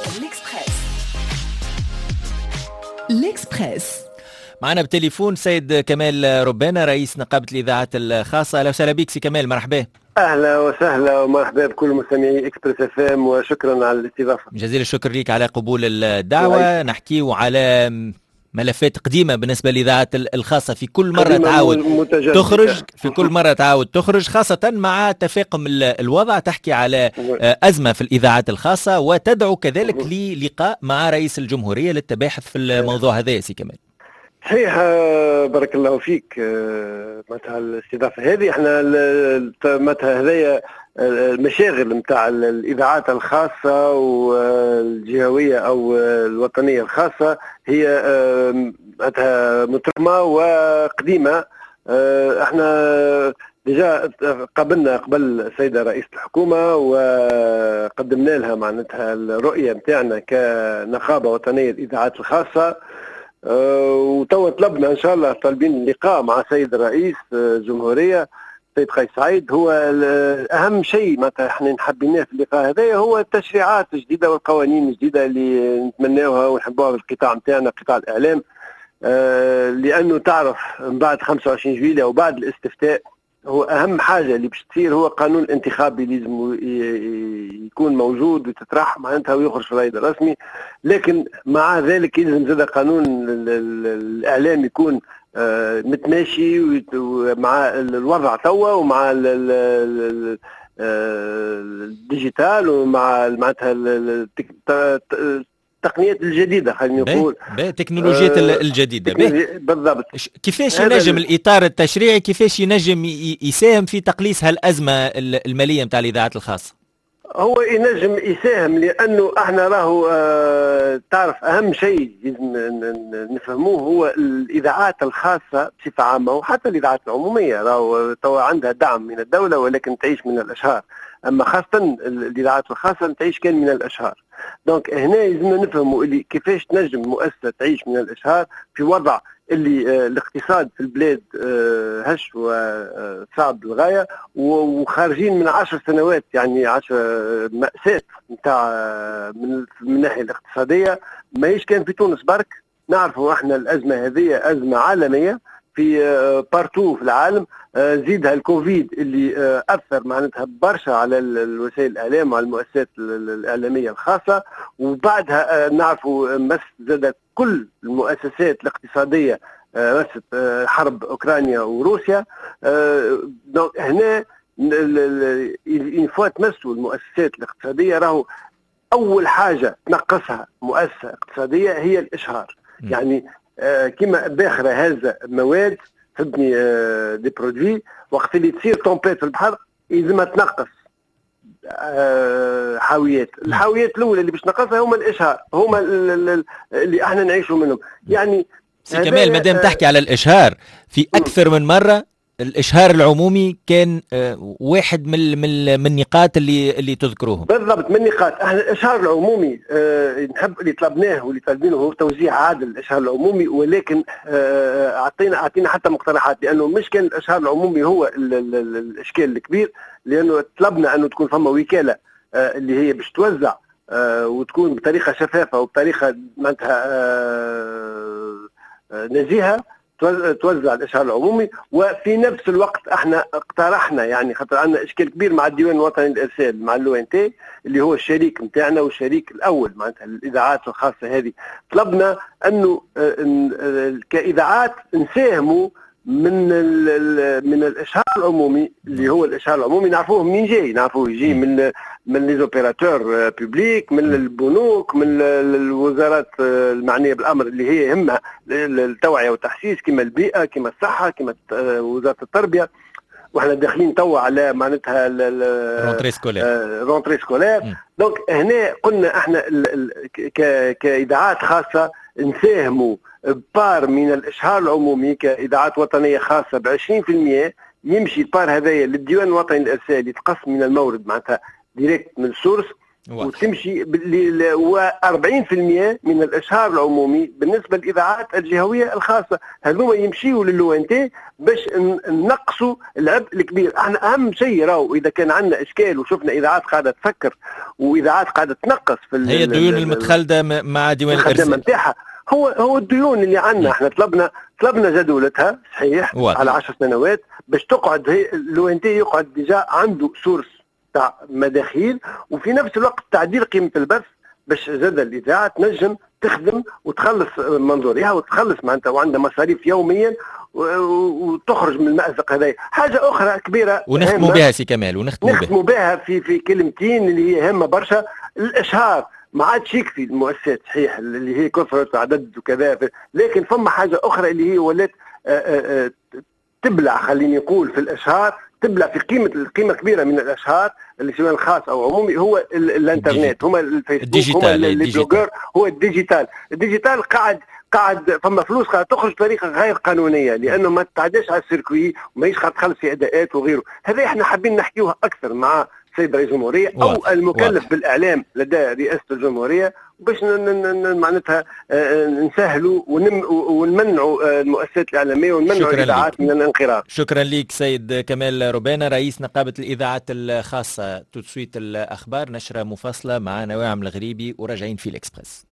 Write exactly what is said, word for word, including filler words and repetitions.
الإكسبريس. الإكسبريس معنا بالتليفون سيد كمال ربانة رئيس نقابة الإذاعات الخاصة. أهلا وسهلا بك سي كمال، مرحبا. اهلا وسهلا ومرحبا بكل مستمعي اكسبريس اف ام، وشكرا على الاستضافه. جزيل الشكر لك على قبول الدعوه. نحكيو على ملفات قديمه بالنسبه للاذاعات الخاصه، في كل مره تعاود تخرج في كل مره تعاود تخرج خاصه مع تفاقم الوضع. تحكي على ازمه في الاذاعات الخاصه وتدعو كذلك للقاء مع رئيس الجمهوريه للتباحث في الموضوع هذا. سي كمال، صحيح، بارك الله فيك. متى الاستضافه هذه احنا متى هذايا المشاغل نتاع الاذاعات الخاصه والجهويه او الوطنيه الخاصه هي متى مترمه وقديمه. احنا ديجا قابلنا قبل السيده رئيسه الحكومه وقدمنا لها معناتها الرؤيه نتاعنا كنقابه وطنيه للاذاعات الخاصه، أه وتوا طلبنا ان شاء الله طالبين اللقاء مع السيد رئيس الجمهوريه السيد قيس سعيد. هو اهم شيء معناتها احنا حابيناه في اللقاء هذا هو التشريعات الجديده والقوانين الجديده اللي نتمناوها ونحبوها في القطاع نتاعنا، قطاع الاعلام. أه لانه تعرف من بعد خمسة وعشرين جويلية وبعد الاستفتاء هو اهم حاجه اللي باش تصير هو قانون الانتخابي لازم يكون موجود وتطرح معناتها ويخرج في الرائد الرسمي. لكن مع ذلك يلزم زاد قانون الاعلام يكون متماشي مع الوضع توا ومع الديجيتال ومع معناتها التقنيات الجديدة، خلينا نقول التكنولوجيات آه الجديدة. بالضبط. كيفاش ينجم الإطار التشريعي كيفاش ينجم يساهم في تقليص هالأزمة المالية متاع الإذاعات الخاصة؟ هو ينجم يساهم لأنه احنا راهو آه تعرف أهم شيء نفهموه هو الإذاعات الخاصة بصفة عامة وحتى الإذاعات العمومية راهو توا عندها دعم من الدولة ولكن تعيش من الأشهار، أما خاصة الإذاعات الخاصة تعيش كان من الأشهار. دونك هنا لازمنا نفهموا اللي كيفاش تنجم مؤسسة تعيش من الأشهار في وضع اللي آه الاقتصاد في البلاد آه هش وصعب للغاية، وخارجين من عشر سنوات يعني عشر مأساة نتاع من الناحية الاقتصادية ما هيش كان في تونس برك. نعرفوا احنا الأزمة هذه أزمة عالمية في آه بارتو في العالم. آه زيدها الكوفيد اللي آه أثر معناتها برشا على الوسائل الإعلام وعلى المؤسسات الإعلامية الخاصة، وبعدها آه نعرفوا مس زاد كل المؤسسات الاقتصادية آه مست آه حرب أوكرانيا وروسيا. آه هنا ينفوت تمسوا المؤسسات الاقتصادية راهو أول حاجة تنقصها مؤسسة اقتصادية هي الإشهار. م. يعني آه كما باخرة هذا مواد تبني آه دي برودوي وقت اللي تصير تومبيت في البحر لازم تنقص آه حاويات. الحاويات الأولى اللي باش نقصها هما الإشهار، هما اللي احنا نعيشوا منهم. يعني سي كمال مادام آه تحكي على الإشهار في أكثر من مرة، الإشهار العمومي كان آه واحد من من من النقاط اللي اللي تذكروهم. بالضبط، من النقاط. احنا الإشهار العمومي آه نحب اللي طلبناه واللي طالبينه هو توزيع عادل الإشهار العمومي، ولكن آه اعطينا اعطينا حتى مقترحات، لأنه مش كان الإشهار العمومي هو ال ال ال الإشكال الكبير، لأنه طلبنا أنه تكون فما وكالة آه اللي هي باش توزع آه وتكون بطريقة شفافة وبطريقة معناتها آه آه نزيهة توزع الإشهار العمومي. وفي نفس الوقت احنا اقترحنا يعني خاطر عندنا اشكال كبير مع الديوان الوطني للارسال مع اللو ان تي اللي هو الشريك نتاعنا والشريك الاول معناتها الاذاعات الخاصه هذه، طلبنا انه كاذاعات نساهموا من من الاشهار العمومي اللي هو الاشهار العمومي نعرفوه منين جاي، نعرفوه يجي من من لي زوبيراتور بوبليك، من البنوك، من الوزارات المعنيه بالامر اللي هي يهمها التوعيه والتحسيس كما البيئه كما الصحه كما وزاره التربيه. واحنا داخلين توا على معناتها رونتري سكولير رونتري سكولير. دونك هنا قلنا احنا كاذاعات خاصه نساهموا بار من الاشهار العمومي كاذاعات وطنيه خاصه ب عشرين بالمئة، يمشي البار هذايا للديوان الوطني للارسال يتقسم من المورد معناتها ديريكت من السورس وتمشي أربعين بالمئة من الاشهار العمومي بالنسبه للاذاعات الجهويه الخاصه، هذوما يمشيوا للوانتي باش نقصوا العبء الكبير. احنا اهم شيء راهو اذا كان عندنا اشكال وشفنا اذاعات قاعده تفكر واذاعات قاعده تنقص في هي الديون المتخلده مع ديوان الارسال نتاعها، هو هو الديون اللي عندنا. احنا طلبنا طلبنا جدولتها صحيح واضح. على عشر سنوات باش تقعد هي لو انت يقعد ديجا عنده سورس تاع مداخيل، وفي نفس الوقت تعديل قيمه البث باش زاد الاذاعه تنجم تخدم وتخلص منظورها وتخلص معناتها وعندها مصاريف يوميا وتخرج من المأزق هذا. حاجه اخرى كبيره ونختموا بها سي كمال ونختموا بها نختموا بها في في كلمتين اللي هي هامه برشا. الاشهار ما عادش يكفي المؤسسات صحيح اللي هي كثرة عدد وكذا، لكن فما حاجة أخرى اللي هي ولات تبلع، خليني نقول في الأشهار، تبلع في قيمة القيمة كبيرة من الأشهار اللي سواء خاص أو عمومي، هو الانترنت، هما الفيسبوك، هما البلوجر، هو الديجيتال. الديجيتال قاعد قاعد فما فلوس قاعد تخرج بطريقه غير قانونيه لانه ما تعداش على السيركوي وماهيش قاعد تخلص في اداءات وغيره. هذا احنا حابين نحكيوها اكثر مع السيد رئيس الجمهوريه او واضح. المكلف واضح. بالاعلام لدى رئاسه الجمهوريه باش معناتها نسهلوا ونمنعوا المؤسسات الاعلاميه ونمنعوا الاذاعات من الانقراض. شكرا لك سيد كمال روبانا رئيس نقابه الاذاعات الخاصه. تسويت الاخبار نشره مفصله مع نواعم الغريبي وراجعين في الاكسبرس.